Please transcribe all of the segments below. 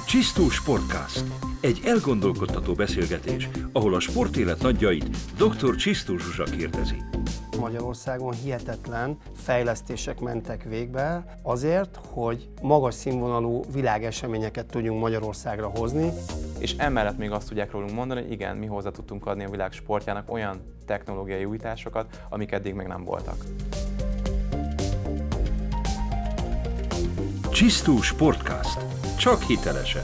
Csisztó Sportcast. Egy elgondolkodtató beszélgetés, ahol a sportélet nagyjait dr. Csisztó Zsuzsa kérdezi. Magyarországon hihetetlen fejlesztések mentek végbe azért, hogy magas színvonalú világeseményeket tudjunk Magyarországra hozni. És emellett még azt tudják rólunk mondani, hogy igen, mi hozzá tudtunk adni a világ sportjának olyan technológiai újításokat, amik eddig még nem voltak. Csisztó Sportcast. Csak hitelesen.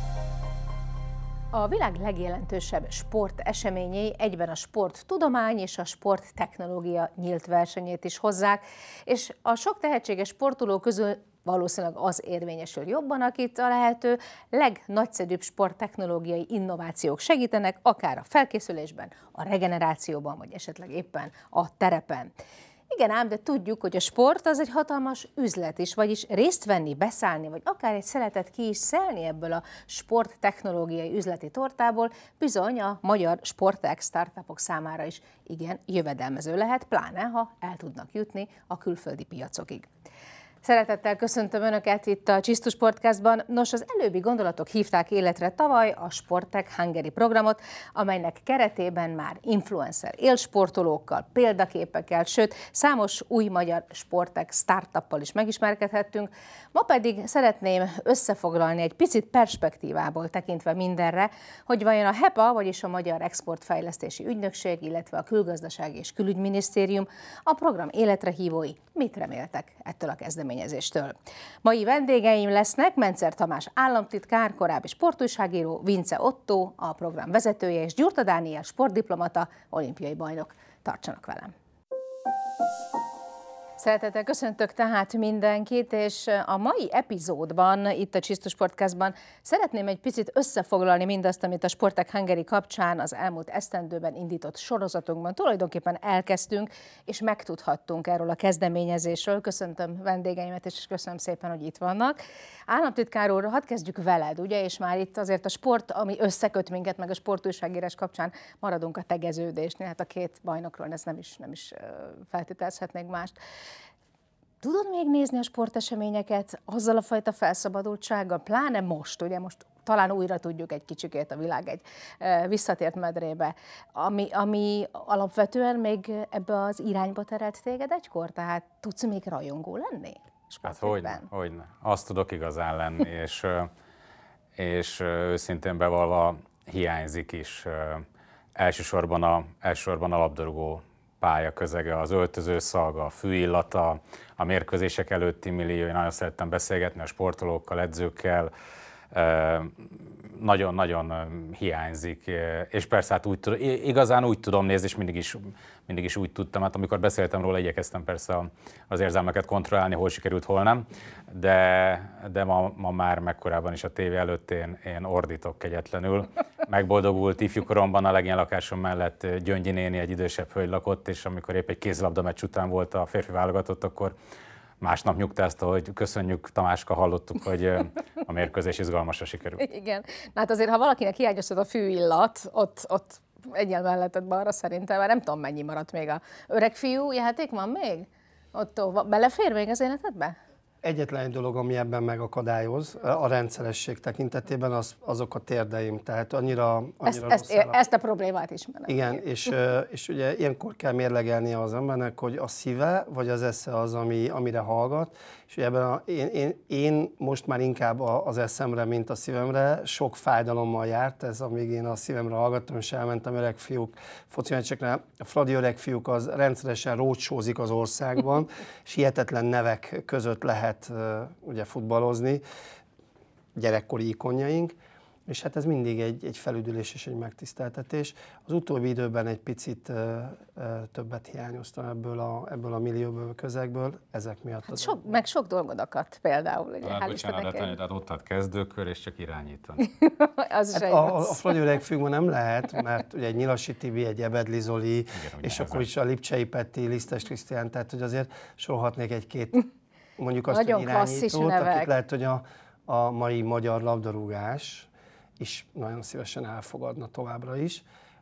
A világ legjelentősebb sporteseményei egyben a sporttudomány és a sporttechnológia nyílt versenyét is hozzák, és a sok tehetséges sportoló közül valószínűleg az érvényesül jobban, akit a lehető legnagyszerűbb sporttechnológiai innovációk segítenek, akár a felkészülésben, a regenerációban, vagy esetleg éppen a terepen. Igen ám, de tudjuk, hogy a sport az egy hatalmas üzlet is, vagyis részt venni, beszállni, vagy akár egy szeletet ki is szelni ebből a sporttechnológiai üzleti tortából bizony a magyar sportág startupok számára is igen jövedelmező lehet, pláne ha el tudnak jutni a külföldi piacokig. Szeretettel köszöntöm Önöket itt a Csisztó Sportcastban. Nos, az előbbi gondolatok hívták életre tavaly a Sporttech Hungary programot, amelynek keretében már influencer élsportolókkal, példaképekkel, sőt, számos új magyar sporttech startuppal is megismerkedhettünk. Ma pedig szeretném összefoglalni egy picit perspektívából tekintve mindenre, hogy vajon a HEPA, vagyis a Magyar Exportfejlesztési Ügynökség, illetve a Külgazdasági és Külügyminisztérium, a program életre hívói mit reméltek ettől a kezdeményezéstől. Mai vendégeim lesznek Mencer Tamás államtitkár, korábbi sportújságíró, Vince Otto, a program vezetője, és Gyurta Dániel sportdiplomata, olimpiai bajnok. Tartsanak velem! Szeretettel köszöntök tehát mindenkit, és a mai epizódban, itt a Csisztó Sportcastban szeretném egy picit összefoglalni mindazt, amit a Sporttech Hungary kapcsán az elmúlt esztendőben indított sorozatunkban tulajdonképpen elkezdtünk, és megtudhattunk erről a kezdeményezésről. Köszöntöm vendégeimet, és köszönöm szépen, hogy itt vannak. Államtitkár úr, hadd kezdjük veled, ugye, és már itt azért a sport, ami összeköt minket, meg a sportújságírás kapcsán maradunk a tegeződésnél, hát a két bajnokról ez nem is feltételezhetnék mást. Tudod még nézni a sporteseményeket azzal a fajta felszabadultsággal, pláne most, ugye most talán újra tudjuk egy kicsikét, a világ egy visszatért medrébe, ami alapvetően még ebbe az irányba terelt téged egykor? Tehát tudsz még rajongó lenni? Hát hogyne. Azt tudok igazán lenni, és őszintén bevallva hiányzik is elsősorban a labdarúgó pálya közege, az öltözőszag, a fűillata, a mérkőzések előtti millió. Én nagyon szerettem beszélgetni a sportolókkal, edzőkkel, nagyon-nagyon hiányzik, és persze hát igazán úgy tudom nézni, és mindig is úgy tudtam, hát amikor beszéltem róla, igyekeztem persze az érzelmeket kontrollálni, hol sikerült, hol nem, de ma már megkorábban is a tévé előtt én ordítok kegyetlenül. Megboldogult ifjúkoromban a legény lakásom mellett Gyöngyi néni, egy idősebb hölgy lakott, és amikor épp egy kézilabda meccs után volt a férfi válogatott, akkor másnap nyugtázta, hogy köszönjük, Tamáska, hallottuk, hogy a mérkőzés izgalmasra sikerült. Igen. Na hát azért, ha valakinek hiányoztat a fűillat, ott egyen melletted balra szerintem, már nem tudom, mennyi maradt még a öreg fiú játék van még? Ott belefér még az életedbe? Egyetlen egy dolog, ami ebben megakadályoz a rendszeresség tekintetében, azok a térdeim. Tehát annyira ezt a problémát ismerem. Igen, és ugye ilyenkor kell mérlegelnie az embernek, hogy a szíve vagy az esze az, amire hallgat. És ugye ebben én most már inkább az eszemre, mint a szívemre, sok fájdalommal járt ez, amíg én a szívemre hallgattam, és elmentem öreg fiúk foci meccsekre. A fradi öreg fiúk az rendszeresen roadshozik az országban, és hihetetlen nevek között lehet ugye futballozni, gyerekkori ikonjaink, és hát ez mindig egy felüdülés és egy megtiszteltetés. Az utóbbi időben egy picit többet hiányoztam ebből a millióből, közegből, ezek miatt. Hát sok dolgod akadt például. Ugye, bocsánat, tehát ott hát kezdőkör, és csak irányítani. Az is hát a Fradi öreg fiúkban nem lehet, mert ugye egy Nyilasi Tibi, egy Ebedli Zoli, és akkor is a Lipcsei Peti, Lisztes Krisztián, tehát hogy azért sorolhatnék egy-két, mondjuk azt, hogy irányítót, akik lehet, hogy a mai magyar labdarúgás is nagyon szívesen elfogadna továbbra is.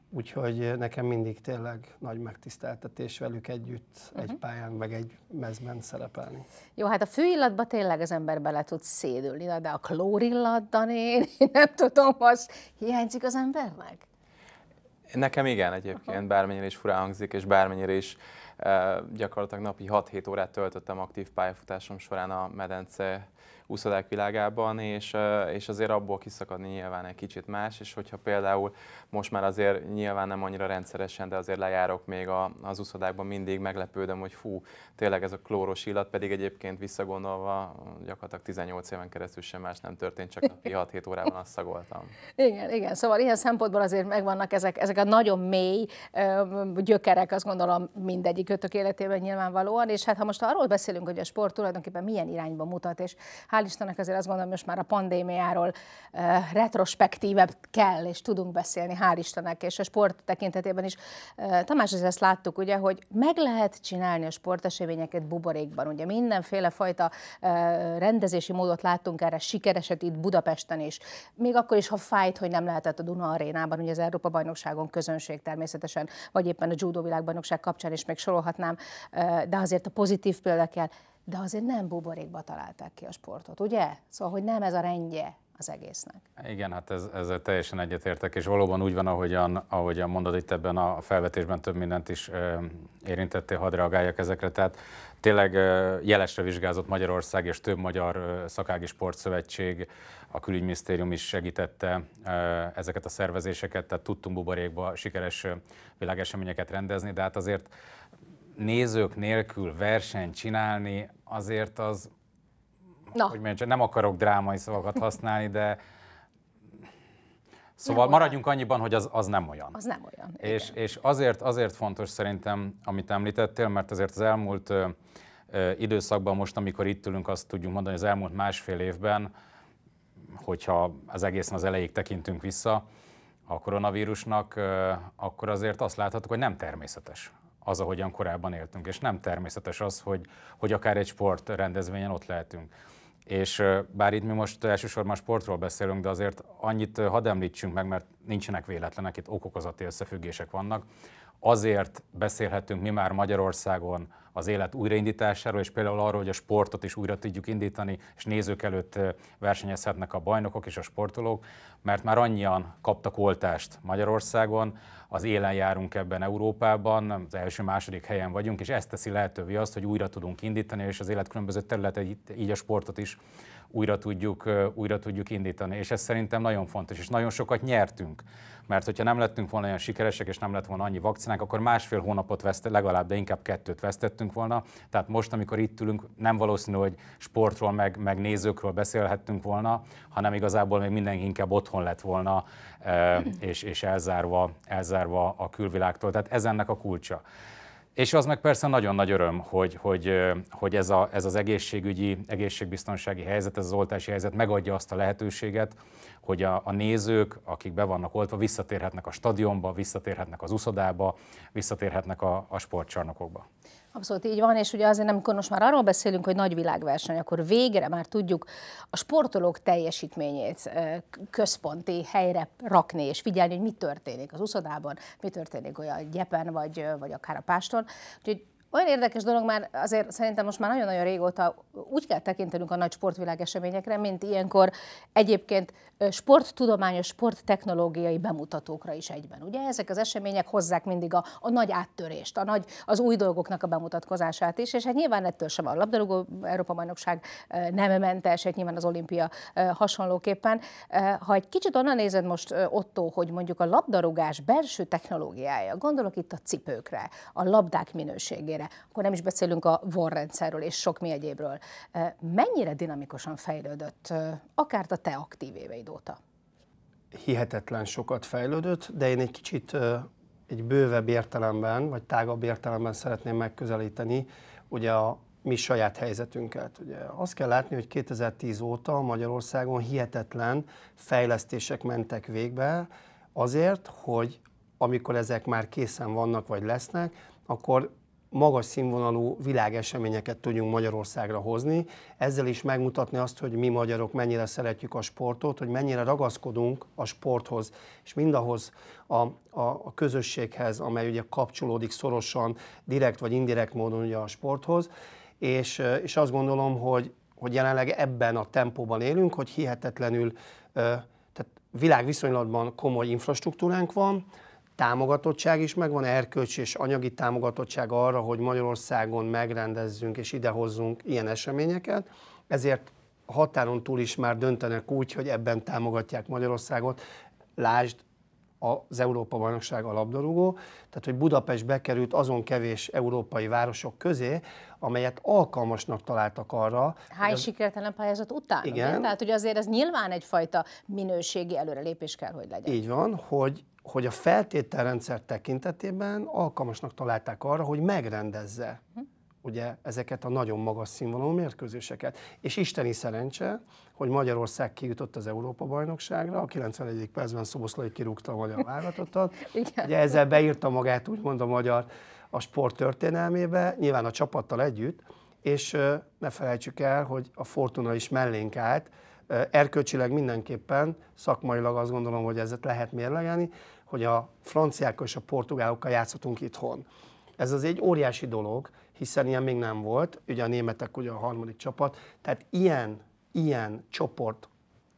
Úgyhogy nekem mindig tényleg nagy megtiszteltetés velük együtt egy pályán, meg egy mezben szerepelni. Jó, hát a fűillatba tényleg az ember bele tud szédülni, de a klórillatban én nem tudom, az hiányzik az embernek? Nekem igen egyébként, bármennyire is furán hangzik, és bármennyire is gyakorlatilag napi 6-7 órát töltöttem aktív pályafutásom során a medence úszodák világában, és azért abból kiszakadni nyilván egy kicsit más, és hogyha például most már azért nyilván nem annyira rendszeresen, de azért lejárok még az úszodákban, mindig meglepődöm, hogy fú, tényleg ez a klóros illat, pedig egyébként visszagondolva gyakorlatilag 18 éven keresztül sem más nem történt, csak napi 6-7 órában azt szagoltam. Igen, szóval ilyen szempontból azért megvannak ezek a nagyon mély gyökerek, azt gondolom mindegyikőtök életében nyilvánvalóan, és hát ha most arról beszélünk, hogy a sport tulajdonképpen milyen irányba mutat, és hál' Istennek azért azt gondolom, most már a pandémiáról retrospektíve kell, és tudunk beszélni, hál' Istennek, és a sport tekintetében is. Tamás, azért ezt láttuk, ugye, hogy meg lehet csinálni a sporteseményeket buborékban, ugye mindenféle fajta rendezési módot láttunk erre, sikereset itt Budapesten is. Még akkor is, ha fájt, hogy nem lehetett a Duna Arénában, ugye az Európa-bajnokságon közönség természetesen, vagy éppen a judo világbajnokság kapcsán is még sorolhatnám, de azért a pozitív példa kell, de azért nem buborékba találták ki a sportot, ugye? Szóval, hogy nem ez a rendje az egésznek. Igen, hát ezzel teljesen egyetértek, és valóban úgy van, ahogyan mondod itt ebben a felvetésben több mindent is érintettél, hadd reagáljak ezekre. Tehát tényleg jelesre vizsgázott Magyarország és több magyar szakági sportszövetség, a külügyminisztérium is segítette ezeket a szervezéseket, tehát tudtunk buborékba sikeres világeseményeket rendezni, de hát azért nézők nélkül versenyt csinálni, azért az, hogy mondjam, nem akarok drámai szavakat használni, de szóval maradjunk annyiban, hogy az nem olyan. Az nem olyan. És azért fontos szerintem, amit említettél, mert azért az elmúlt időszakban most, amikor itt ülünk, azt tudjuk mondani, hogy az elmúlt másfél évben, hogyha az egészen az elejéig tekintünk vissza a koronavírusnak, akkor azért azt láthatjuk, hogy nem természetes az, ahogyan korábban éltünk, és nem természetes az, hogy akár egy sportrendezvényen ott lehetünk. És bár itt mi most elsősorban sportról beszélünk, de azért annyit hadd említsünk meg, mert nincsenek véletlenek, itt okokozati összefüggések vannak. Azért beszélhetünk mi már Magyarországon az élet újraindításáról, és például arról, hogy a sportot is újra tudjuk indítani, és nézők előtt versenyezhetnek a bajnokok és a sportolók, mert már annyian kaptak oltást Magyarországon, az élen járunk ebben Európában, az első-második helyen vagyunk, és ez teszi lehetővé azt, hogy újra tudunk indítani, és az élet különböző területeit, így a sportot is újra tudjuk indítani. És ez szerintem nagyon fontos, és nagyon sokat nyertünk. Mert hogyha nem lettünk volna olyan sikeresek, és nem lett volna annyi vakcinánk, akkor másfél hónapot legalább, de inkább 2 vesztettünk volna. Tehát most, amikor itt ülünk, nem valószínű, hogy sportról, meg nézőkről beszélhettünk volna, hanem igazából még mindenki inkább otthon lett volna, és elzárva a külvilágtól. Tehát ez ennek a kulcsa. És az meg persze nagyon nagy öröm, hogy ez az egészségbiztonsági helyzet, ez az oltási helyzet megadja azt a lehetőséget, hogy a nézők, akik be vannak oltva, visszatérhetnek a stadionba, visszatérhetnek az úszodába, visszatérhetnek a sportcsarnokokba. Abszolút így van, és ugye azért, amikor most már arról beszélünk, hogy nagy világverseny, akkor végre már tudjuk a sportolók teljesítményét központi helyre rakni, és figyelni, hogy mi történik az úszodában, mi történik olyan Gyepen, vagy akár a Páston. Úgyhogy olyan érdekes dolog, már azért szerintem most már nagyon-nagyon régóta úgy kell tekintenünk a nagy sportvilág eseményekre, mint ilyenkor egyébként sporttudományos, sporttechnológiai bemutatókra is egyben. Ugye ezek az események hozzák mindig a nagy áttörést, az új dolgoknak a bemutatkozását is, és hát nyilván ettől sem a labdarúgó Európa-bajnokság nem mentes, nyilván az olimpia hasonlóképpen. Ha egy kicsit onnan nézed most, Otto, hogy mondjuk a labdarúgás belső technológiája, gondolok itt a cipőkre, a labdák minőségére, akkor nem is beszélünk a VAR-rendszerről és sok mi egyébről. Mennyire dinamikusan fejlődött, akár a te aktív éveid óta? Hihetetlen sokat fejlődött, de én egy kicsit egy bővebb értelemben, vagy tágabb értelemben szeretném megközelíteni ugye a mi saját helyzetünket. Ugye azt kell látni, hogy 2010 óta Magyarországon hihetetlen fejlesztések mentek végbe azért, hogy amikor ezek már készen vannak, vagy lesznek, akkor magas színvonalú világeseményeket tudjunk Magyarországra hozni, ezzel is megmutatni azt, hogy mi magyarok mennyire szeretjük a sportot, hogy mennyire ragaszkodunk a sporthoz, és mindahhoz a közösséghez, amely ugye kapcsolódik szorosan, direkt vagy indirekt módon ugye a sporthoz, és azt gondolom, hogy jelenleg ebben a tempóban élünk, hogy hihetetlenül, tehát világviszonylatban komoly infrastruktúránk van, támogatottság is megvan, erkölcsi és anyagi támogatottság arra, hogy Magyarországon megrendezzünk és idehozzunk ilyen eseményeket, ezért határon túl is már döntenek úgy, hogy ebben támogatják Magyarországot. Lásd az Európa-bajnokság a labdarúgó, tehát hogy Budapest bekerült azon kevés európai városok közé, amelyet alkalmasnak találtak arra. Hány sikertelen pályázat után? Igen. Ugye? Tehát, hogy azért ez nyilván egyfajta minőségi előrelépés kell, hogy legyen. Így van, hogy a feltételrendszer tekintetében alkalmasnak találták arra, hogy megrendezze ugye ezeket a nagyon magas színvonalú mérkőzéseket. És isteni szerencse, hogy Magyarország kijutott az Európa-bajnokságra, a 91. percben Szoboszlai kirúgta a magyar válogatottat. Ugye ezzel beírta magát úgymond a sport történelmébe, nyilván a csapattal együtt, és ne felejtsük el, hogy a Fortuna is mellénk állt, erkölcsileg mindenképpen, szakmailag azt gondolom, hogy ezet lehet mérlegelni, hogy a franciákkal és a portugálokkal játszottunk itthon. Ez az egy óriási dolog, hiszen ilyen még nem volt, ugye a németek ugye a harmadik csapat, tehát ilyen csoport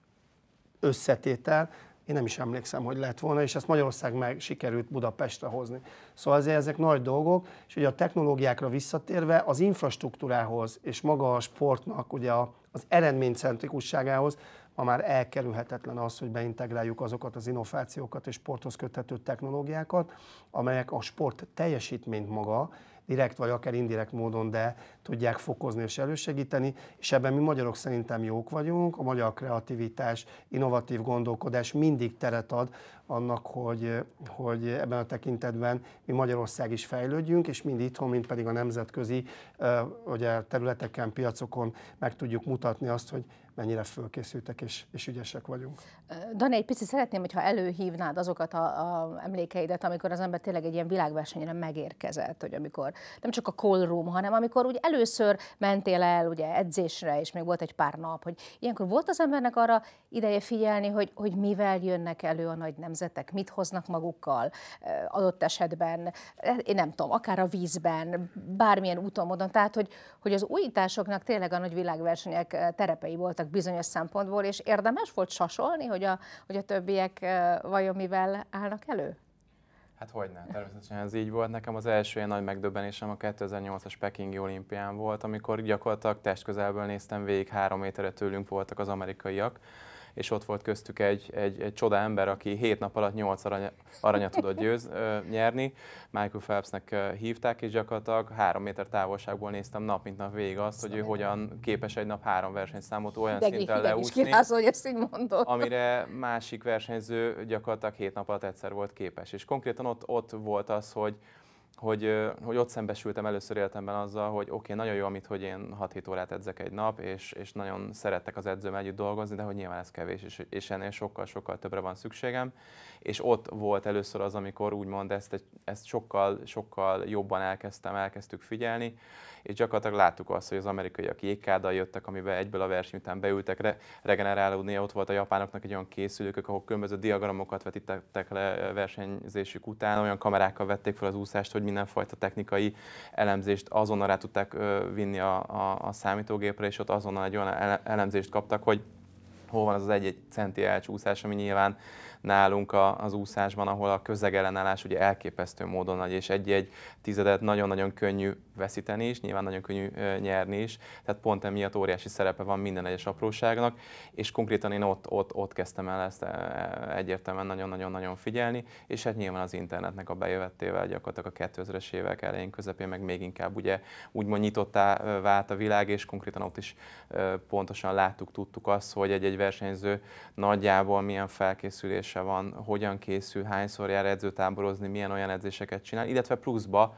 összetétel, én nem is emlékszem, hogy lett volna, és ezt Magyarország meg sikerült Budapestre hozni. Szóval azért ezek nagy dolgok, és ugye a technológiákra visszatérve az infrastruktúrához és maga a sportnak ugye az eredménycentrikusságához ma már elkerülhetetlen az, hogy beintegráljuk azokat az innovációkat és sporthoz köthető technológiákat, amelyek a sport teljesítményt maga, direkt vagy akár indirekt módon, de tudják fokozni és elősegíteni, és ebben mi magyarok szerintem jók vagyunk, a magyar kreativitás, innovatív gondolkodás mindig teret ad annak, hogy ebben a tekintetben mi Magyarország is fejlődjünk, és mind itthon, mind pedig a nemzetközi ugye, területeken, piacokon meg tudjuk mutatni azt, hogy mennyire fölkészültek és ügyesek vagyunk. Dani, egy picit szeretném, hogyha előhívnád azokat a emlékeidet, amikor az ember tényleg egy ilyen világversenyre megérkezett, hogy amikor nem csak a call room, hanem amikor úgy először mentél el ugye edzésre, és még volt egy pár nap, hogy ilyenkor volt az embernek arra ideje figyelni, hogy mivel jönnek elő a nagy nemzetek, mit hoznak magukkal adott esetben, én nem tudom, akár a vízben, bármilyen úton, módon, tehát hogy az újításoknak tényleg a nagy világversenyek terepei voltak bizonyos szempontból, és érdemes volt sasolni, hogy a többiek vajon mivel állnak elő? Hát hogyne, természetesen ez így volt. Nekem az első ilyen nagy megdöbbenésem a 2008-as Pekingi olimpián volt, amikor gyakorlatilag testközelből néztem végig, 3 méterre tőlünk voltak az amerikaiak, és ott volt köztük egy csoda ember, aki 7 nap alatt 8 aranyat tudott nyerni. Michael Phelpsnek hívták, és gyakorlatilag 3 méter távolságból néztem nap mint nap végig azt, hogy ő hogyan képes egy nap 3 versenyszámot olyan szinten leúszni, amire másik versenyző gyakorlatilag 7 nap alatt egyszer volt képes. És konkrétan ott volt az, hogy ott szembesültem először életemben azzal, hogy oké, nagyon jó, hogy én 6-7 órát edzek egy nap, és nagyon szerettek az edzőm együtt dolgozni, de hogy nyilván ez kevés, és ennél sokkal többre van szükségem. És ott volt először az, amikor úgymond ezt sokkal jobban elkezdtük figyelni, és gyakorlatilag láttuk azt, hogy az amerikaiak jégkáddal jöttek, amiben egyből a verseny után beültek regenerálódni, ott volt a japánoknak egy olyan készülők, ahol különböző diagramokat vetítettek le versenyzésük után, olyan kamerákkal vették fel az úszást, hogy mindenfajta technikai elemzést azonnal rá tudták vinni a számítógépre, és ott azonnal egy olyan elemzést kaptak, hogy hol van az egy centi elcsúszás, ami nyilván nálunk az úszásban, ahol a közegellenállás ugye elképesztő módon nagy, és egy tizedet nagyon-nagyon könnyű veszíteni is, nyilván nagyon könnyű nyerni is, tehát pont emiatt óriási szerepe van minden egyes apróságnak, és konkrétan én ott kezdtem el ezt egyértelműen nagyon-nagyon figyelni, és hát nyilván az internetnek a bejövettével gyakorlatilag a 2000-es évek elején, közepén meg még inkább ugye úgymond nyitottá vált a világ, és konkrétan ott is pontosan láttuk, tudtuk azt, hogy egy versenyző nagyjából milyen felkészülése van, hogyan készül, hányszor jár edzőtáborozni, milyen olyan edzéseket csinál, illetve pluszba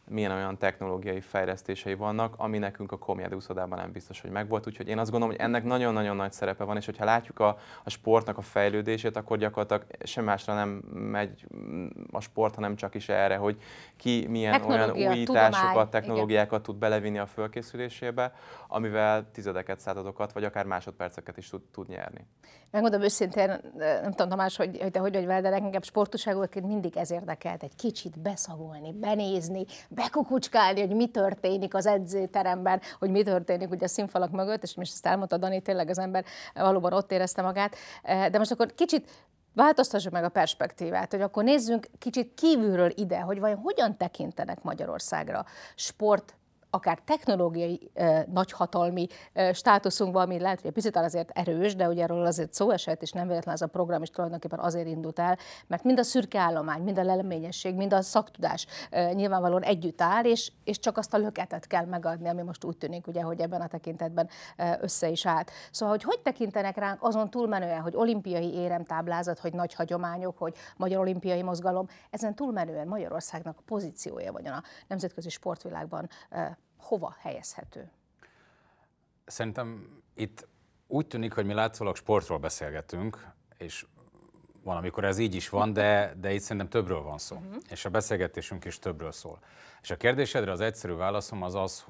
milyen olyan technológiai fejlesztései vannak, ami nekünk a Komjed úszodában nem biztos, hogy megvolt. Úgyhogy én azt gondolom, hogy ennek nagyon-nagyon nagy szerepe van, és hogyha látjuk a sportnak a fejlődését, akkor gyakorlatilag sem másra nem megy a sport, hanem csak is erre, hogy ki milyen olyan újításokat, technológiákat tud belevinni a fölkészülésébe, amivel tizedeket, századokat, vagy akár másodperceket is tud nyerni. Megmondom őszintén, nem tudom Tamás, hogy te hogy vagy vele, de nekem sportúságúként mindig ez érdekelt, egy kicsit beszagolni, benézni, bekukucskálni, hogy mi történik az edzőteremben, hogy mi történik ugye a színfalak mögött, és most ezt elmondta Dani, tényleg az ember valóban ott érezte magát. De most akkor kicsit változtassuk meg a perspektívát, hogy akkor nézzünk kicsit kívülről ide, hogy vajon hogyan tekintenek Magyarországra sport, akár technológiai nagyhatalmi státuszunkban, ami lehet, hogy egy picit azért erős, de ugye erről azért szó esett, és nem véletlen az a program is tulajdonképpen azért indult el, mert mind a szürke állomány, mind a leleményesség, mind a szaktudás nyilvánvalóan együtt áll, és csak azt a löketet kell megadni, ami most úgy tűnik, ugye, hogy ebben a tekintetben össze is állt. Szóval, hogy tekintenek ránk azon túlmenően, hogy olimpiai éremtáblázat, hogy nagy hagyományok, hogy magyar olimpiai mozgalom, ezen túlmenően Magyarországnak a pozíciója vagy a nemzetközi sportvilágban hova helyezhető? Szerintem itt úgy tűnik, hogy mi látszólag sportról beszélgetünk, és van, amikor ez így is van, de itt szerintem többről van szó. És a beszélgetésünk is többről szól. És a kérdésedre az egyszerű válaszom az,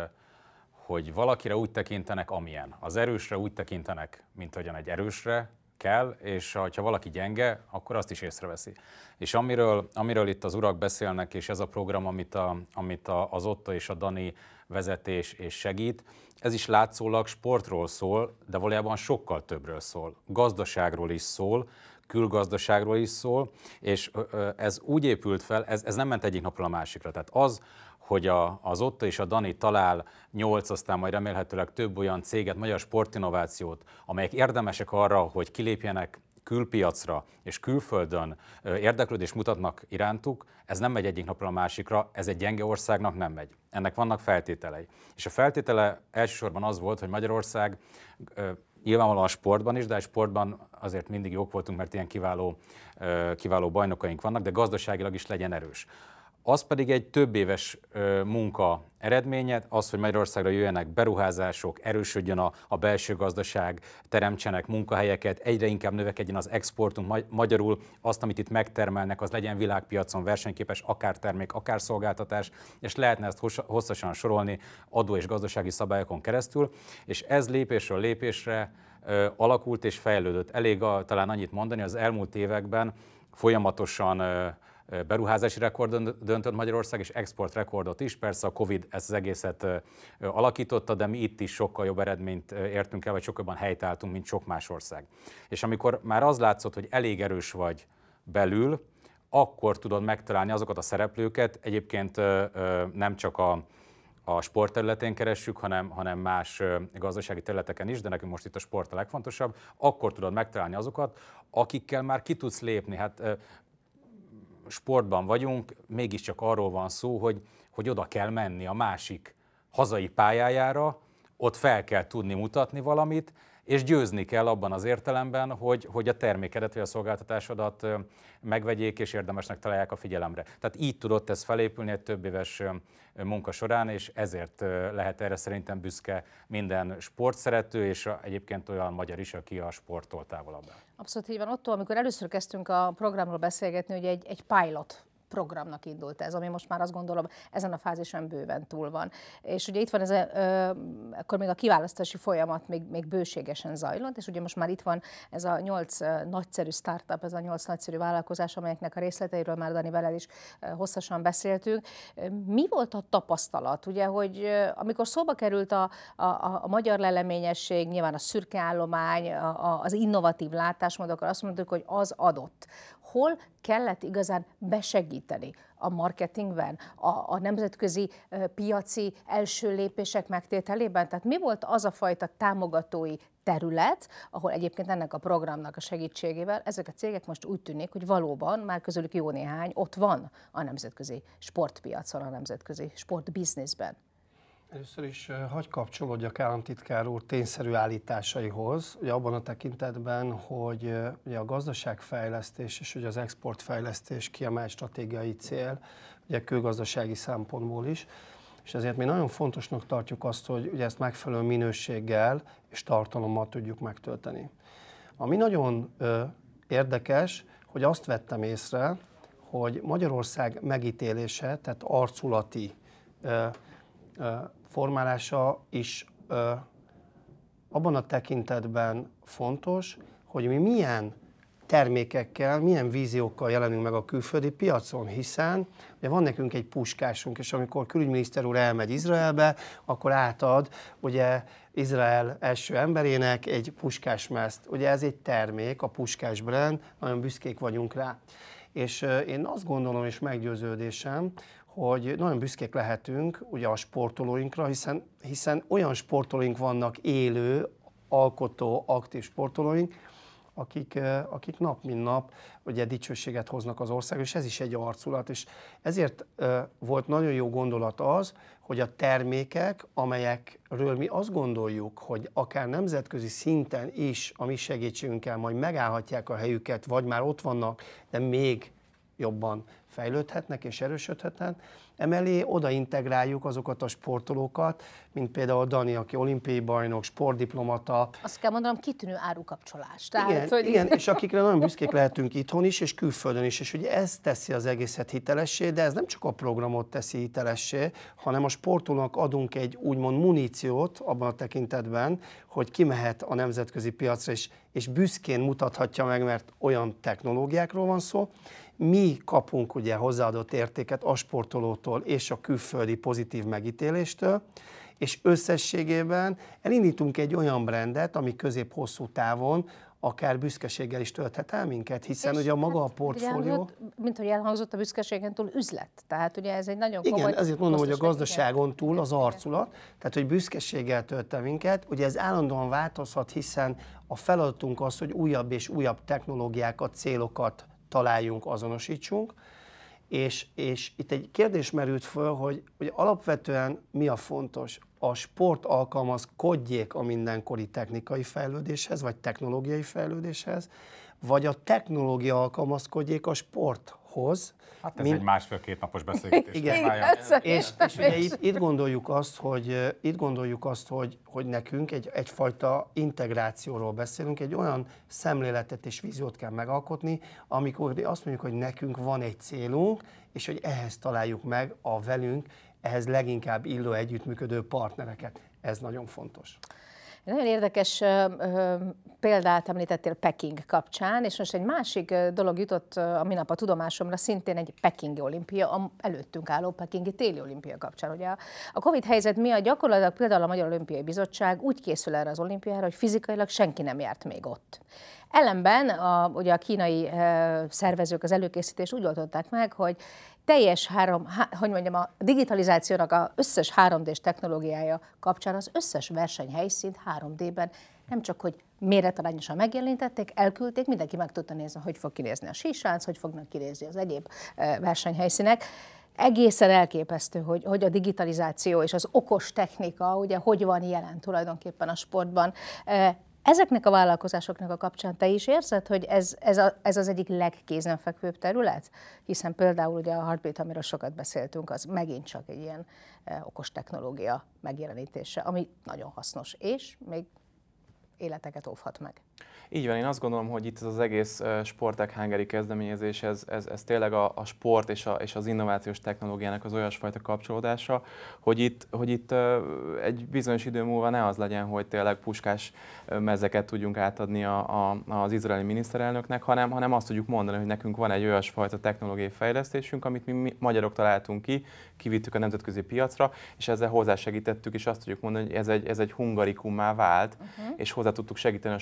hogy valakire úgy tekintenek, amilyen. Az erősre úgy tekintenek, mint ahogyan egy erősre kell, és ha valaki gyenge, akkor azt is észreveszi. És amiről itt az urak beszélnek, és ez a program, amit az Otto és a Dani vezetés és segít, ez is látszólag sportról szól, de valójában sokkal többről szól. Gazdaságról is szól, külgazdaságról is szól, és ez úgy épült fel, ez nem ment egyik napról a másikra. Tehát az, hogy az Otto és a Dani talál 8, aztán majd remélhetőleg több olyan céget, magyar sportinnovációt, amelyek érdemesek arra, hogy kilépjenek külpiacra és külföldön érdeklődést mutatnak irántuk, ez nem megy egyik napról a másikra, ez egy gyenge országnak nem megy. Ennek vannak feltételei. És a feltétele elsősorban az volt, hogy Magyarország nyilvánvalóan a sportban is, de a sportban azért mindig jók voltunk, mert ilyen kiváló bajnokaink vannak, de gazdaságilag is legyen erős. Az pedig egy több éves munka eredménye, az, hogy Magyarországra jöjjenek beruházások, erősödjön a belső gazdaság, teremtsenek munkahelyeket, egyre inkább növekedjen az exportunk, magyarul azt, amit itt megtermelnek, az legyen világpiacon versenyképes, akár termék, akár szolgáltatás, és lehetne ezt hosszasan sorolni adó és gazdasági szabályokon keresztül, és ez lépésről lépésre alakult és fejlődött. Elég talán annyit mondani, az elmúlt években folyamatosan beruházási rekordon döntött Magyarország, és exportrekordot is. Persze a Covid ezt az egészet alakította, de mi itt is sokkal jobb eredményt értünk el, vagy sokkal jobban helytálltunk, mint sok más ország. És amikor már az látszott, hogy elég erős vagy belül, akkor tudod megtalálni azokat a szereplőket, egyébként nem csak a sport területén keressük, hanem más gazdasági területeken is, de nekünk most itt a sport a legfontosabb, akkor tudod megtalálni azokat, akikkel már ki tudsz lépni. Hát sportban vagyunk, mégiscsak arról van szó, hogy oda kell menni a másik hazai pályájára, ott fel kell tudni mutatni valamit, és győzni kell abban az értelemben, hogy a termékedet vagy a szolgáltatásodat megvegyék és érdemesnek találják a figyelemre. Tehát így tudott ez felépülni egy több éves munka során, és ezért lehet erre szerintem büszke minden sportszerető, és egyébként olyan magyar is, aki a sporttól távolabb áll. Abszolút így van. Ottó, amikor először kezdtünk a programról beszélgetni, hogy egy pilot programnak indult ez, ami most már azt gondolom ezen a fázison bőven túl van. És ugye itt van akkor még a kiválasztási folyamat még bőségesen zajlott, és ugye most már itt van ez a 8 nagyszerű startup, ez a 8 nagyszerű vállalkozás, amelyeknek a részleteiről már Dani veled is hosszasan beszéltünk. Mi volt a tapasztalat? Ugye, hogy amikor szóba került a magyar leleményesség, nyilván a szürke állomány, az innovatív látásmódokra, azt mondtuk, hogy az adott. Hol kellett igazán besegíteni a marketingben, a nemzetközi piaci első lépések megtételében? Tehát mi volt az a fajta támogatói terület, ahol egyébként ennek a programnak a segítségével ezek a cégek most úgy tűnik, hogy valóban már közülük jó néhány ott van a nemzetközi sportpiacon, a nemzetközi sportbizniszben? Először is hagy kapcsolódjak államtitkár úr tényszerű állításaihoz, ugye abban a tekintetben, hogy ugye a gazdaságfejlesztés és ugye az exportfejlesztés kiemelt stratégiai cél, ugye külgazdasági szempontból is, és ezért mi nagyon fontosnak tartjuk azt, hogy ugye ezt megfelelő minőséggel és tartalommal tudjuk megtölteni. Ami nagyon érdekes, hogy azt vettem észre, hogy Magyarország megítélése, tehát arculati formálása is abban a tekintetben fontos, hogy mi milyen termékekkel, milyen víziókkal jelenünk meg a külföldi piacon, hiszen ugye van nekünk egy puskásunk, és amikor külügyminiszter úr elmegy Izraelbe, akkor átad ugye Izrael első emberének egy puskásmezt. Ugye ez egy termék, a puskás brand, nagyon büszkék vagyunk rá. És én azt gondolom, és meggyőződésem, hogy nagyon büszkék lehetünk ugye a sportolóinkra, hiszen olyan sportolóink vannak, élő, alkotó, aktív sportolóink, akik nap mint nap ugye dicsőséget hoznak az ország, és ez is egy arculat. És ezért volt nagyon jó gondolat az, hogy a termékek, amelyekről mi azt gondoljuk, hogy akár nemzetközi szinten is a mi segítségünkkel majd megállhatják a helyüket, vagy már ott vannak, de még jobban fejlődhetnek és erősödhetnek. Emellé oda integráljuk azokat a sportolókat, mint például Dani, aki olimpiai bajnok, sportdiplomata. Azt kell mondanom, kitűnő árukapcsolás. Igen, és akikre nagyon büszkék lehetünk itthon is, és külföldön is. És ugye ez teszi az egészet hitelessé, de ez nem csak a programot teszi hitelessé, hanem a sportolónak adunk egy úgymond muníciót abban a tekintetben, hogy kimehet a nemzetközi piacra, és büszkén mutathatja meg, mert olyan technológiákról van szó. Mi kapunk ugye hozzáadott értéket a sportolótól és a külföldi pozitív megítéléstől, és összességében elindítunk egy olyan brandet, ami közép-hosszú távon akár büszkeséggel is tölthet el minket, hiszen ugye a maga a portfólió... Mint hogy elhangzott, a büszkeségen túl üzlet. Tehát ugye ez egy nagyon komoly... Igen, ezért mondom, hogy a gazdaságon túl az arculat, tehát hogy büszkeséggel tölt el minket. Ugye ez állandóan változhat, hiszen a feladatunk az, hogy újabb és újabb technológiákat, célokat találjunk, azonosítsunk, és itt egy kérdés merült föl, hogy alapvetően mi a fontos? A sport alkalmazkodjék a mindenkori technikai fejlődéshez, vagy technológiai fejlődéshez, vagy a technológia alkalmazkodjék a sporthoz. Hát ez egy másfél-két napos beszélgetés. Igen. És ugye itt gondoljuk azt, hogy nekünk egyfajta integrációról beszélünk, egy olyan szemléletet és víziót kell megalkotni, amikor azt mondjuk, hogy nekünk van egy célunk, és hogy ehhez találjuk meg a velünk, ehhez leginkább illő együttműködő partnereket. Ez nagyon fontos. Nagyon érdekes példát említettél Peking kapcsán, és most egy másik dolog jutott a minap a tudomásomra, szintén egy pekingi olimpia, a előttünk álló pekingi téli olimpia kapcsán. Ugye a Covid helyzet miatt gyakorlatilag például a Magyar Olimpiai Bizottság úgy készül erre az olimpiára, hogy fizikailag senki nem járt még ott. Ellenben ugye a kínai szervezők az előkészítést úgy oldották meg, hogy teljes a digitalizációnak az összes 3D-s technológiája kapcsán az összes versenyhelyszínt 3D-ben nem csak, hogy méretarányosan megjelenítették, elküldték, mindenki meg tudta nézni, hogy fog kinézni a sísrác, hogy fognak kinézni az egyéb versenyhelyszínek. Egészen elképesztő, hogy a digitalizáció és az okos technika, ugye, hogy van jelen tulajdonképpen a sportban. Ezeknek a vállalkozásoknak a kapcsán te is érzed, hogy ez az egyik legkézenfekvőbb terület? Hiszen például ugye a Heartbeat, amiről sokat beszéltünk, az megint csak egy ilyen okos technológia megjelenítése, ami nagyon hasznos, és még életeket óvhat meg. Így van, én azt gondolom, hogy itt az egész Sporttech Hungary kezdeményezés, ez tényleg a sport és az innovációs technológiának az olyasfajta kapcsolódása, hogy itt egy bizonyos idő múlva ne az legyen, hogy tényleg puskás mezeket tudjunk átadni az izraeli miniszterelnöknek, hanem azt tudjuk mondani, hogy nekünk van egy olyasfajta technológiai fejlesztésünk, amit mi magyarok találtunk ki, kivittük a nemzetközi piacra, és ezzel hozzásegítettük, és azt tudjuk mondani, hogy ez egy hungarikummá vált, és hozzá tudtuk segíteni a sportolókat,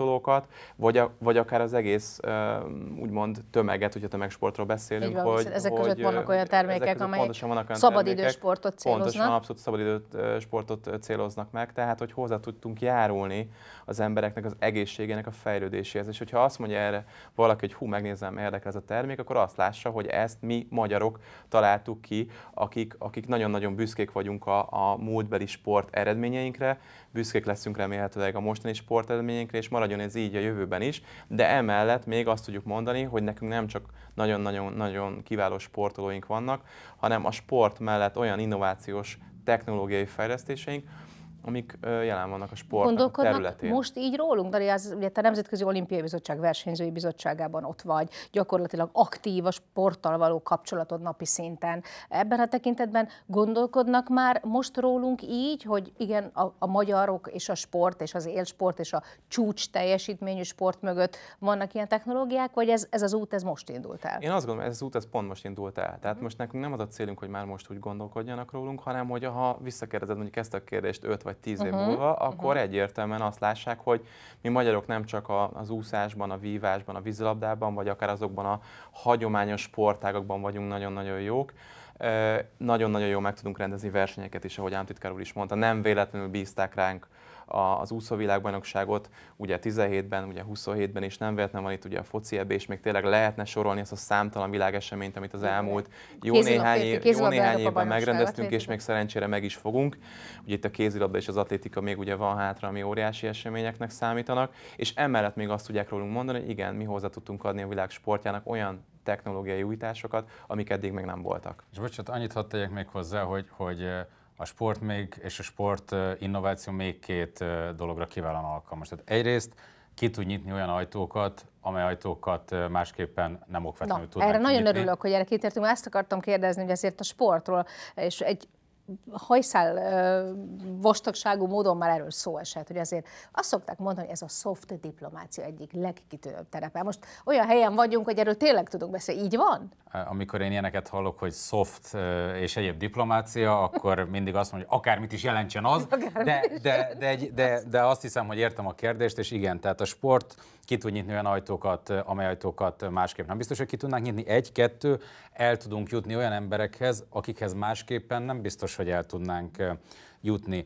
sportolókat, vagy akár az egész úgymond tömeget, hogyha tömegsportról beszélünk. Van, hogy ezek között vannak olyan termékek, amelyek szabadidős sportot céloznak. Pontosan, abszolút szabadidős sportot céloznak meg, tehát hogy hozzá tudtunk járulni az embereknek az egészségének a fejlődéséhez. És hogyha azt mondja erre valaki, hogy hú, megnézem, érdekel ez a termék, akkor azt lássa, hogy ezt mi magyarok találtuk ki, akik nagyon-nagyon büszkék vagyunk a múltbeli sport eredményeinkre, büszkék leszünk remélhetőleg a mostani sport eredményeinkre, és maradjon ez így a jövőben is, de emellett még azt tudjuk mondani, hogy nekünk nem csak nagyon-nagyon kiváló sportolóink vannak, hanem a sport mellett olyan innovációs technológiai fejlesztéseink, amik jelen vannak a sport területén. Most így rólunk, Dani, ugye te Nemzetközi Olimpiai Bizottság versenyzői bizottságában ott vagy, gyakorlatilag aktív a sporttal való kapcsolatod napi szinten. Ebben a tekintetben gondolkodnak már most rólunk így, hogy igen, a magyarok és a sport, és az élsport, és a csúcs teljesítményű sport mögött vannak ilyen technológiák, vagy ez az út, ez most indult el? Én azt gondolom, ez az út, ez pont most indult el. Tehát most nekünk nem az a célunk, hogy már most úgy gondolkodjanak rólunk, hanem hogy ha visszakérdezed mondjuk ezt a kérdést 5 vagy 10 év múlva, akkor egyértelműen azt lássák, hogy mi magyarok nem csak az úszásban, a vívásban, a vízilabdában, vagy akár azokban a hagyományos sportágakban vagyunk nagyon-nagyon jók. Nagyon-nagyon jól meg tudunk rendezni versenyeket is, ahogy államtitkár úr is mondta. Nem véletlenül bízták ránk az úszóvilágbajnokságot, ugye 17-ben, ugye 27-ben is, nem véletlenül van itt ugye a foci ebbe, és még tényleg lehetne sorolni ezt a számtalan világeseményt, amit az elmúlt jó néhány évben megrendeztünk, és még szerencsére meg is fogunk. Ugye itt a kézilabda és az atlétika még ugye van hátra, ami óriási eseményeknek számítanak, és emellett még azt tudják rólunk mondani, hogy igen, mi hozzá tudtunk adni a világ sportjának olyan technológiai újításokat, amik eddig még nem voltak. És bocsánat, annyit hadd tegyek még hozzá, hogy a sport és a sport innováció még két dologra kiválóan alkalmas. Tehát egyrészt ki tud nyitni olyan ajtókat, amely ajtókat másképpen nem okvetlenül tudnánk erre nagyon nyitni. örülök, hogy erre kitértünk, mert ezt akartam kérdezni, hogy ezért a sportról, és egy hajszál vastagságú módon már erről szó esett, hogy azért azt szokták mondani, hogy ez a soft diplomácia egyik legkitűnőbb terepe. Most olyan helyen vagyunk, hogy erről tényleg tudunk beszélni. Így van? Amikor én ilyeneket hallok, hogy soft és egyéb diplomácia, akkor mindig azt mondom, hogy akármit is jelentsen az, de azt hiszem, hogy értem a kérdést, és igen, tehát a sport ki tud nyitni olyan ajtókat, amely ajtókat másképp nem biztos, hogy ki tudnánk nyitni. 1-2, el tudunk jutni olyan emberekhez, akikhez másképpen nem biztos, hogy el tudnánk jutni.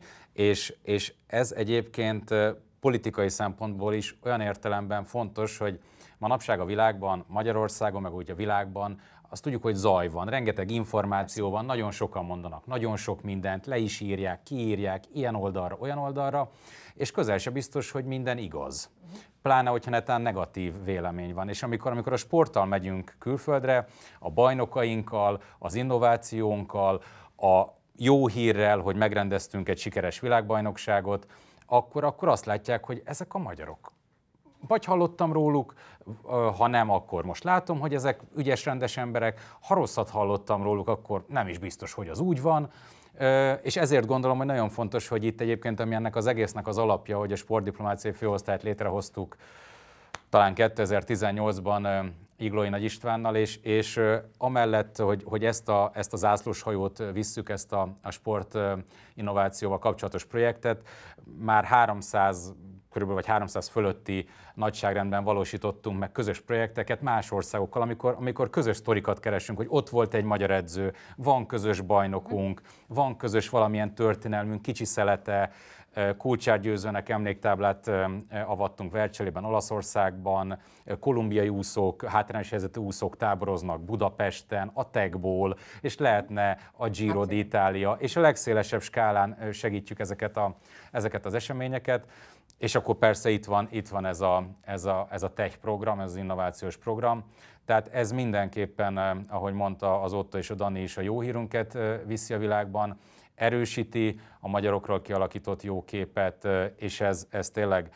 És ez egyébként politikai szempontból is olyan értelemben fontos, hogy manapság a világban, Magyarországon, meg úgy a világban, azt tudjuk, hogy zaj van, rengeteg információ van, nagyon sokan mondanak, nagyon sok mindent, le is írják, kiírják, ilyen oldalra, olyan oldalra, és közel se biztos, hogy minden igaz. Pláne, hogyha netán negatív vélemény van. És amikor a sporttal megyünk külföldre, a bajnokainkkal, az innovációnkkal, a jó hírrel, hogy megrendeztünk egy sikeres világbajnokságot, akkor azt látják, hogy ezek a magyarok. Vagy hallottam róluk, ha nem, akkor most látom, hogy ezek ügyes, rendes emberek. Ha rosszat hallottam róluk, akkor nem is biztos, hogy az úgy van. És ezért gondolom, hogy nagyon fontos, hogy itt egyébként, ami ennek az egésznek az alapja, hogy a sportdiplomáciai főosztályt létrehoztuk talán 2018-ban Iglói Nagy Istvánnal, és amellett, hogy ezt a zászlós hajót visszük, ezt a sport innovációval kapcsolatos projektet, már 300 körülbelül vagy 300 fölötti nagyságrendben valósítottunk meg közös projekteket más országokkal, amikor közös sztorikat keresünk, hogy ott volt egy magyar edző, van közös bajnokunk, van közös valamilyen történelmünk, kicsi szelete, Kulcsár Győzőnek emléktáblát avattunk Vercellében, Olaszországban, kolumbiai úszók, hátrányos helyzetű úszók táboroznak Budapesten, a Tekból, és lehetne a Giro d'Italia, és a legszélesebb skálán segítjük ezeket az eseményeket. És akkor persze itt van ez a tech program, ez az innovációs program. Tehát ez mindenképpen, ahogy mondta az Otto és a Dani is, a jó hírünket viszi a világban, erősíti a magyarokról kialakított jó képet, és ez tényleg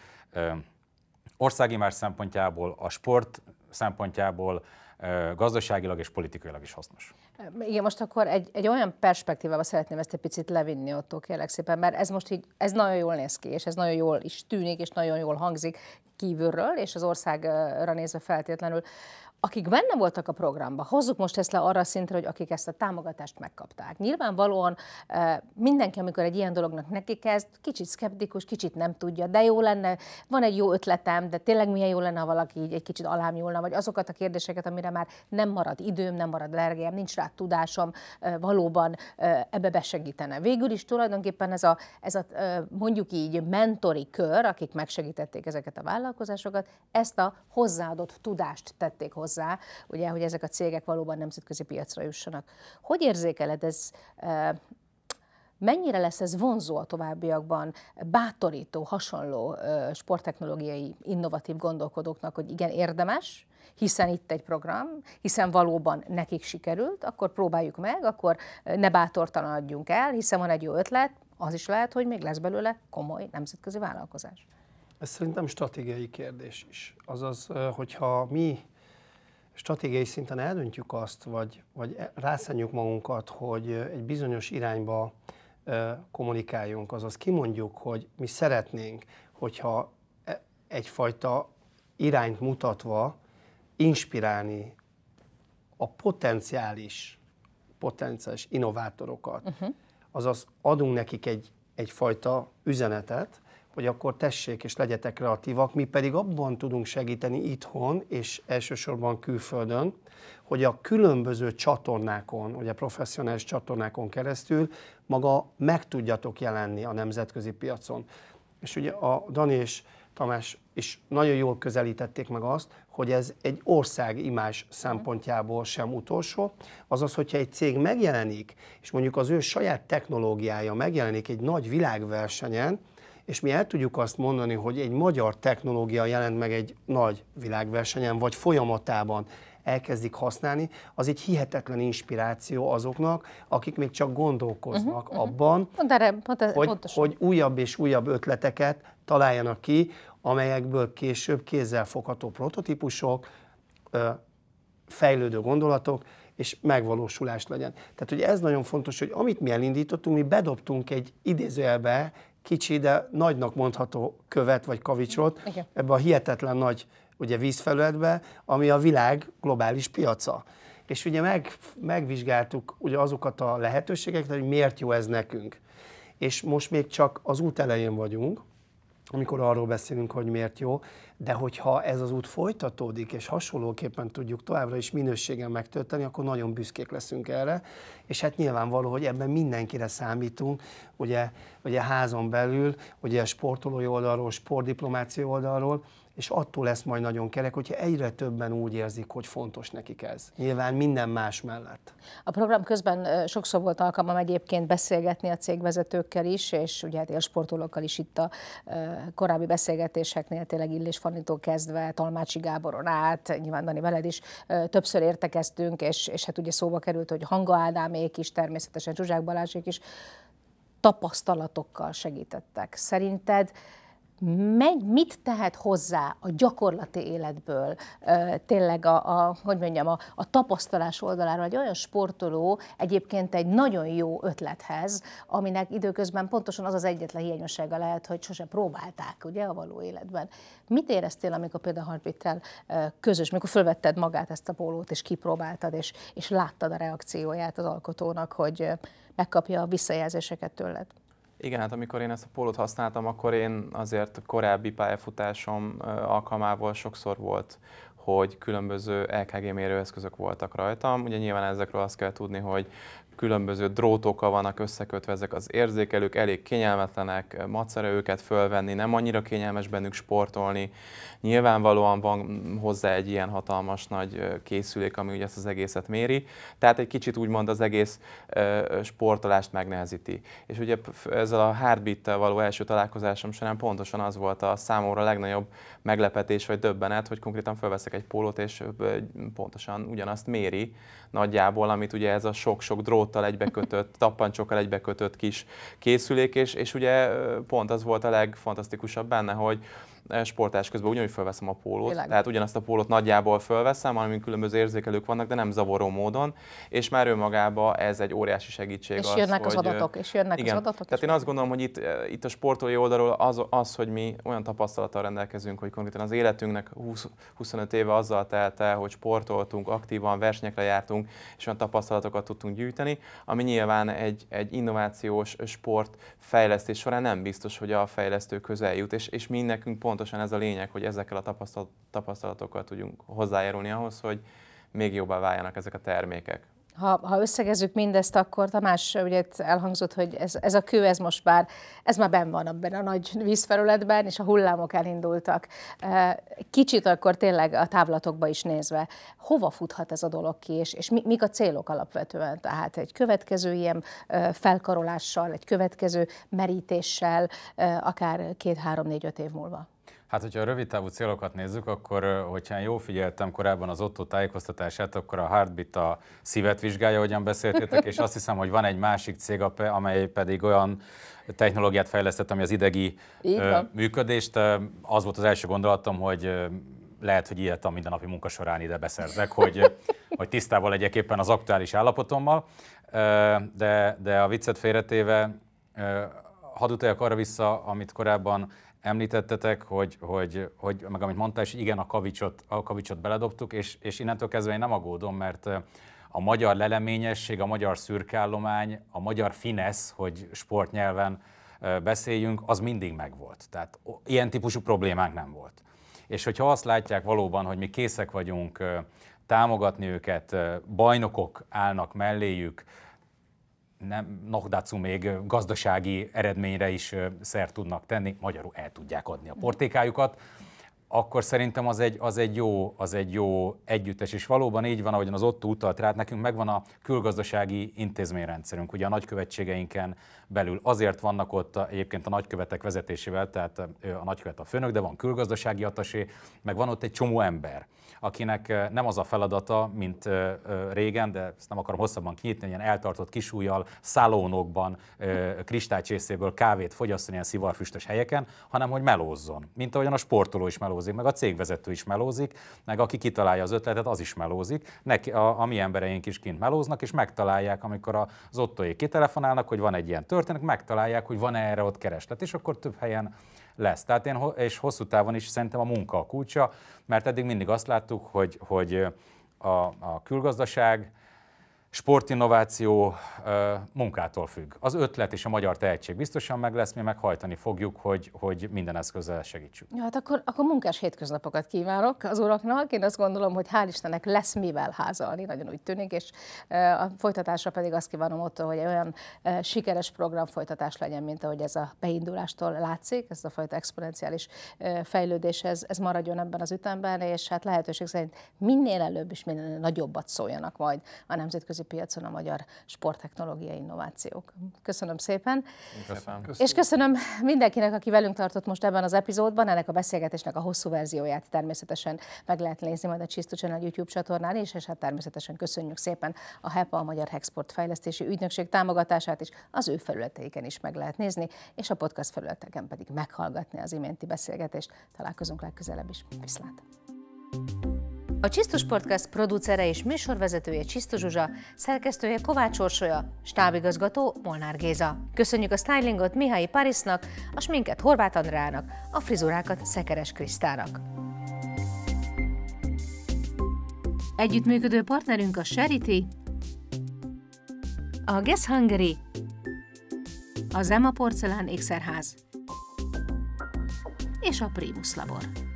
országimázs szempontjából, a sport szempontjából, gazdaságilag és politikailag is hasznos. Igen, most akkor egy olyan perspektívába szeretném ezt egy picit levinni, Otto, kérlek szépen, mert ez most így, ez nagyon jól néz ki, és ez nagyon jól is tűnik, és nagyon jól hangzik kívülről, és az országra nézve feltétlenül. akik benne voltak a programban, hozzuk most ezt le arra a szintre, hogy akik ezt a támogatást megkapták. Nyilvánvalóan mindenki, amikor egy ilyen dolognak neki kezd, kicsit szkeptikus, kicsit nem tudja, de jó lenne, van egy jó ötletem, de tényleg milyen jó lenne, ha valaki így egy kicsit alám nyúlna, vagy azokat a kérdéseket, amire már nem marad időm, nem marad energiám, nincs rá tudásom, valóban ebbe besegítene. Végül is tulajdonképpen ez a mondjuk így mentori kör, akik megsegítették ezeket a vállalkozásokat, ezt a hozzáadott tudást tették hozzá, ugye, hogy ezek a cégek valóban nemzetközi piacra jussanak. Hogy érzékeled ez, mennyire lesz ez vonzó a továbbiakban, bátorító, hasonló sporttechnológiai, innovatív gondolkodóknak, hogy igen, érdemes, hiszen itt egy program, hiszen valóban nekik sikerült, akkor próbáljuk meg, akkor ne bátortalanodjunk el, hiszen van egy jó ötlet, az is lehet, hogy még lesz belőle komoly nemzetközi vállalkozás. Ez szerintem stratégiai kérdés is. Azaz, hogyha mi stratégiai szinten eldöntjük azt, vagy rászánjuk magunkat, hogy egy bizonyos irányba kommunikáljunk, azaz kimondjuk, hogy mi szeretnénk, hogyha egyfajta irányt mutatva inspirálni a potenciális innovátorokat, azaz adunk nekik egyfajta üzenetet, hogy akkor tessék és legyetek kreatívak, mi pedig abban tudunk segíteni itthon és elsősorban külföldön, hogy a különböző csatornákon, ugye professzionális csatornákon keresztül maga meg tudjatok jelenni a nemzetközi piacon. És ugye a Dani és Tamás is nagyon jól közelítették meg azt, hogy ez egy ország imázs szempontjából sem utolsó. Azaz, hogyha egy cég megjelenik, és mondjuk az ő saját technológiája megjelenik egy nagy világversenyen, és mi el tudjuk azt mondani, hogy egy magyar technológia jelent meg egy nagy világversenyen, vagy folyamatában elkezdik használni, az egy hihetetlen inspiráció azoknak, akik még csak gondolkoznak abban, hogy újabb és újabb ötleteket találjanak ki, amelyekből később kézzelfogható prototípusok, fejlődő gondolatok, és megvalósulás legyen. Tehát ugye ez nagyon fontos, hogy amit mi elindítottunk, mi bedobtunk egy idézőjelbe kicsi, de nagynak mondható követ vagy kavicsot ebbe a hihetetlen nagy ugye, vízfelületbe, ami a világ globális piaca. És ugye megvizsgáltuk ugye azokat a lehetőségeket, hogy miért jó ez nekünk. És most még csak az út elején vagyunk, amikor arról beszélünk, hogy miért jó, de hogyha ez az út folytatódik, és hasonlóképpen tudjuk továbbra is minőségen megtölteni, akkor nagyon büszkék leszünk erre, és hát nyilvánvaló, hogy ebben mindenkire számítunk, ugye házon belül, ugye sportolói oldalról, sportdiplomáciai oldalról, és attól lesz majd nagyon kerek, hogyha egyre többen úgy érzik, hogy fontos nekik ez. Nyilván minden más mellett. A program közben sokszor volt alkalmam egyébként beszélgetni a cégvezetőkkel is, és ugye hát élsportolókkal is itt a korábbi beszélgetéseknél, tényleg Illés Fannitól kezdve, Talmácsi Gáboron át, nyilván Dani veled is többször értekeztünk, és hát ugye szóba került, hogy Hanga Ádámék is, természetesen Zsuzsák Balázsék is tapasztalatokkal segítettek. Szerinted mit tehet hozzá a gyakorlati életből, tényleg a tapasztalás oldaláról egy olyan sportoló egyébként egy nagyon jó ötlethez, aminek időközben pontosan az az egyetlen hiányossága lehet, hogy sose próbálták ugye, a való életben. Mit éreztél, amikor például Hartwittel közös, mikor fölvetted magát ezt a pólót, és kipróbáltad, és láttad a reakcióját az alkotónak, hogy megkapja a visszajelzéseket tőled? Igen, hát amikor én ezt a pólót használtam, akkor én azért korábbi pályafutásom alkalmával sokszor volt, hogy különböző EKG mérőeszközök voltak rajtam. Ugye nyilván ezekről azt kell tudni, hogy különböző drótokkal vannak összekötve ezek az érzékelők, elég kényelmetlenek, macera őket fölvenni, nem annyira kényelmes bennük sportolni. Nyilvánvalóan van hozzá egy ilyen hatalmas nagy készülék, ami ugye ezt az egészet méri, tehát egy kicsit úgymond az egész sportolást megnehezíti. És ugye ezzel a Heartbeat-tel való első találkozásom során pontosan az volt a számomra legnagyobb meglepetés vagy döbbenet, hogy konkrétan felveszek egy pólót, és pontosan ugyanazt méri nagyjából, amit ugye ez a sok-sok drót dróttal egybekötött, tappancsokkal egybekötött kis készülék, és ugye pont az volt a legfantasztikusabb benne, hogy sportás közben ugyanúgy fölveszem a pólót, tehát ugyanazt a pólót nagyjából fölveszem, amin különböző érzékelők vannak, de nem zavaró módon, és már önmagában ez egy óriási segítség. És jönnek az adatok, igen, az adatok. Tehát én azt gondolom, hogy itt a sportolói oldalról az, hogy mi olyan tapasztalattal rendelkezünk, hogy konkrétan az életünknek 25 éve azzal telt el, hogy sportoltunk, aktívan versenyekre jártunk, és olyan tapasztalatokat tudtunk gyűjteni, ami nyilván egy innovációs sportfejlesztés során nem biztos, hogy a fejlesztő közel jut, és mi nekünk pontosan ez a lényeg, hogy ezekkel a tapasztalatokkal tudjunk hozzájárulni ahhoz, hogy még jobbá váljanak ezek a termékek. Ha összegezzük mindezt, akkor Tamás, ugye elhangzott, hogy ez a kő, ez már benn van abban a nagy vízfelületben, és a hullámok elindultak. Kicsit akkor tényleg a távlatokba is nézve, hova futhat ez a dolog ki, és mik a célok alapvetően? Tehát egy következő ilyen felkarolással, egy következő merítéssel, akár 2, 3, 4, 5 év múlva? Hát, hogyha a rövidtávú célokat nézzük, akkor, hogyha jól figyeltem korábban az Otto tájékoztatását, akkor a Heartbeat a szívet vizsgálja, ahogyan beszéltétek, és azt hiszem, hogy van egy másik cég, amely pedig olyan technológiát fejlesztett, ami az idegi működést. Az volt az első gondolatom, hogy lehet, hogy ilyet a mindennapi munka során ide beszerzek, hogy tisztában legyek éppen az aktuális állapotommal, de a viccet félretéve, hadd utaljak arra vissza, amit korábban említettetek, hogy meg amit mondtál, és igen, a kavicsot beledobtuk, és innentől kezdve én nem aggódom, mert a magyar leleményesség, a magyar szürkállomány, a magyar finesz, hogy sportnyelven beszéljünk, az mindig megvolt. Tehát ilyen típusú problémánk nem volt. És hogyha azt látják valóban, hogy mi készek vagyunk támogatni őket, bajnokok állnak melléjük, nem, Nogdatsu még gazdasági eredményre is szert tudnak tenni, magyarul el tudják adni a portékájukat, akkor szerintem az egy jó együttes, és valóban így van, ahogyan az Otto utalt rá, nekünk megvan a külgazdasági intézményrendszerünk, ugye a nagykövetségeinken belül. Azért vannak ott egyébként a nagykövetek vezetésével, tehát a nagykövet a főnök, de van külgazdasági attasé, meg van ott egy csomó ember, akinek nem az a feladata, mint régen, de ezt nem akarom hosszabban kinyitni, ilyen eltartott kisújjal, szalonokban, kristálycsészéből kávét fogyasszon ilyen szivarfüstös helyeken, hanem hogy melózzon. Mint ahogyan a sportoló is melózik, meg a cégvezető is melózik, meg aki kitalálja az ötletet, az is melózik. A mi embereink is kint melóznak, és megtalálják, amikor az Ottóék kitelefonálnak, hogy van egy ilyen történet, megtalálják, hogy van erre ott kereslet, és akkor több helyen lesz. Tehát és hosszú távon is szerintem a munka a kulcsa, mert eddig mindig azt láttuk, hogy a külgazdaság, sportinnováció munkától függ. Az ötlet és a magyar tehetség biztosan meg lesz, mi meghajtani fogjuk, hogy minden eszközzel segítsük. Ja, hát akkor munkás hétköznapokat kívánok az uraknak. Én azt gondolom, hogy hál' Istennek lesz mivel házalni, nagyon úgy tűnik, és a folytatásra pedig azt kívánom ott, hogy olyan sikeres program folytatás legyen, mint ahogy ez a beindulástól látszik, ez a fajta exponenciális fejlődés, ez maradjon ebben az ütemben, és hát lehetőség szerint minél előbb és minél nagyobbat szóljanak majd a nemzetközi piacon a magyar sporttechnológiai innovációk. Köszönöm szépen. Köszönöm. És köszönöm mindenkinek, aki velünk tartott most ebben az epizódban. Ennek a beszélgetésnek a hosszú verzióját természetesen meg lehet nézni majd a Csisztu Channel YouTube csatornán is, és hát természetesen köszönjük szépen a HEPA, a Magyar Hexport Fejlesztési Ügynökség támogatását is, az ő felületeiken is meg lehet nézni, és a podcast felületeken pedig meghallgatni az iménti beszélgetést. Találkozunk legközelebb is. Viszlát! A Csisztus Podcast producere és műsorvezetője Csisztu Zsuzsa, szerkesztője Kovács Orsolya, stábigazgató Molnár Géza. Köszönjük a stylingot Mihály Parisnak, a sminket Horváth Andrának, a frizurákat Szekeres Krisztának. Együttműködő partnerünk a Charity, a Guess Hungary, az Emma Porcelán ékszerház és a Primus Labor.